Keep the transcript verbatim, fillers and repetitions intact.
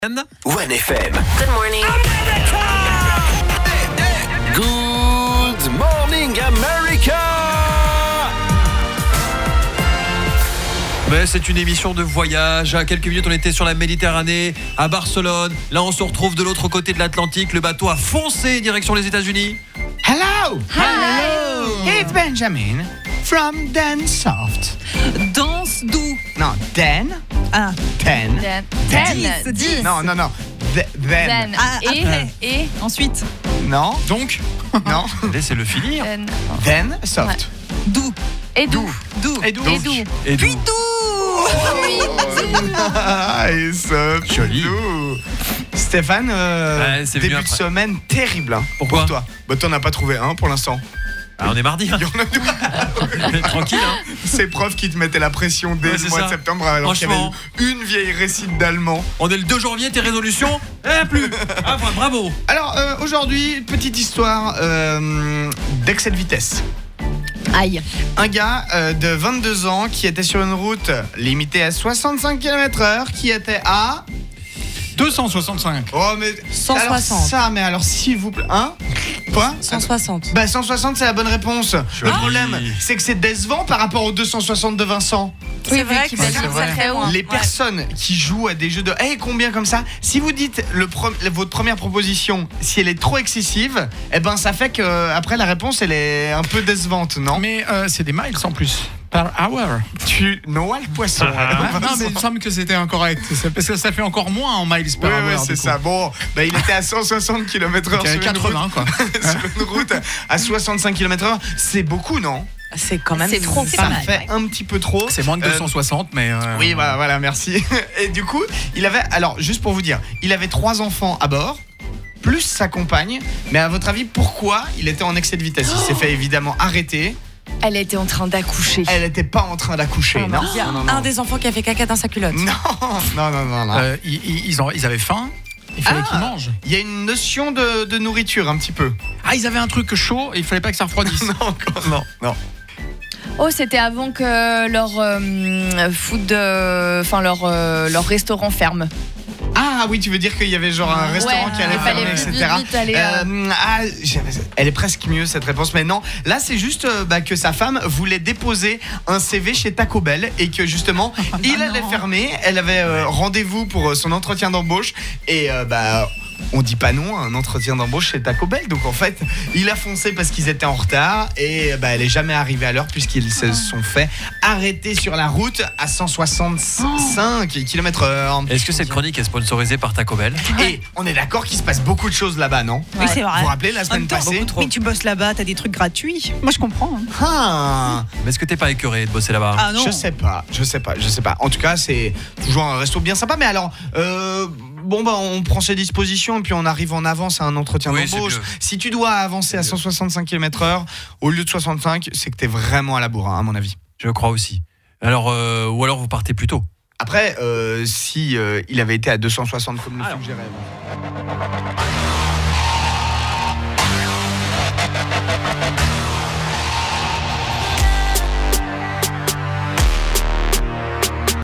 one F M. Good morning. Good morning, America. Mais c'est une émission de voyage. À quelques minutes, on était sur la Méditerranée, à Barcelone. Là, on se retrouve de l'autre côté de l'Atlantique. Le bateau a foncé direction les États-Unis. Hello. Hello. It's Benjamin from Dan Soft. Danse doux. Non, Dan. Ah. Ten. Then. Dix, Then. dix. Non, non, non. Th- then. Then. Ah, Et. après. Et ensuite, Non. Donc, Non. laissez-le finir. Then. Then Soft. doux. Et doux. Doux. Et doux. Et doux. Et Puis doux. doux. Ah, et Soft. Joli. Doux. Stéphane, euh, Ouais, c'est venu début de après. semaine terrible. Hein, Pourquoi pour toi. Bah, t'en as pas trouvé un pour l'instant. Ah, on est mardi. Hein. Il y en a deux. Tranquille. Hein. Ces profs qui te mettaient la pression dès Ouais, le c'est mois ça. de septembre alors qu'il y avait Franchement. eu une vieille récite d'allemand. On est le deux janvier. Tes résolutions Eh, plus. Ah, bra- bravo. Alors euh, aujourd'hui, petite histoire euh, d'excès de vitesse. Aïe. Un gars euh, de vingt-deux ans qui était sur une route limitée à soixante-cinq kilomètres heure, qui était à... deux cent soixante-cinq. Oh mais... cent alors soixante. ça, mais alors s'il vous plaît... Hein Quoi cent soixante. Bah cent soixante c'est la bonne réponse. Le Joli. problème c'est que c'est décevant par rapport aux deux cent soixante de Vincent. C'est vrai qui que baisse c'est vrai. très haut. Les Ouais. personnes qui jouent à des jeux de hey, combien comme ça, si vous dites le pro- votre première proposition, si elle est trop excessive, eh ben ça fait que après la réponse elle est un peu décevante, non? Mais euh, c'est des miles en plus. Par hour. Tu noies le poisson. alors, Ah, non, mais il Vincent. me semble que c'était incorrect. C'est parce que ça fait encore moins en miles Oui, par oui, hour. c'est du coup. ça. Bon, bah, il était à cent soixante kilomètres heure Donc, sur, euh, une route- quatre-vingts, quoi. sur une route à soixante-cinq kilomètres heure. C'est beaucoup, non? C'est quand même C'est trop, c'est Ça pas mal. fait un petit peu trop. C'est moins de Euh, deux cent soixante, mais. euh, Oui, voilà, voilà, merci. Et du coup, il avait, alors juste pour vous dire, il avait trois enfants à bord, plus sa compagne. Mais à votre avis, pourquoi il était en excès de vitesse? Il s'est fait évidemment arrêter. Elle était en train d'accoucher. Elle n'était pas en train d'accoucher, non, Il y a non, non, un non. des enfants qui a fait caca dans sa culotte. Non, non, non, non, non. euh, ils, ils- ils ont- ils avaient faim. Il fallait Ah. qu'ils mangent. Il y a une notion de, de nourriture un petit peu. Ah, ils avaient un truc chaud et il fallait pas que ça refroidisse. Non, encore, non, non. Oh, c'était avant que leur euh, food, euh, enfin leur euh, leur restaurant ferme. Ah oui, tu veux dire qu'il y avait genre un restaurant Ouais, qui allait il fallait fermer, vite, et cetera. vite aller, euh, Euh, ah, j'avais- elle est presque mieux cette réponse, mais non. Là, c'est juste euh, bah, que sa femme voulait déposer un C V chez Taco Bell et que justement, il allait fermer. Elle avait euh, rendez-vous pour euh, son entretien d'embauche et euh, bah. On dit pas non à un entretien d'embauche chez Taco Bell. Donc en fait, il a foncé parce qu'ils étaient en retard et bah, elle est jamais arrivée à l'heure puisqu'ils se sont fait arrêter sur la route à cent soixante-cinq kilomètres heure. Est-ce que cette chronique est sponsorisée par Taco Bell? Et on est d'accord qu'il se passe beaucoup de choses là-bas, non? Oui, c'est vrai. Vous vous rappelez la En semaine même temps, passée? mais tu bosses là-bas, t'as des trucs gratuits. Moi, je comprends. hein. Ah, Mais est-ce que t'es pas écœuré de bosser là-bas? Ah non. je sais pas, je sais pas, je sais pas. En tout cas, c'est toujours un resto bien sympa. Mais alors, euh, bon bah on prend ses dispositions et puis on arrive en avance à un entretien Oui, c'est d'embauche. mieux. Si tu dois avancer à cent soixante-cinq kilomètres heure au lieu de soixante-cinq, c'est que t'es vraiment à la bourre, hein, à mon avis. Je crois aussi. Alors, euh, ou alors vous partez plus tôt. Après, euh, si euh, il avait été à deux cent soixante comme le Alors. suggérait.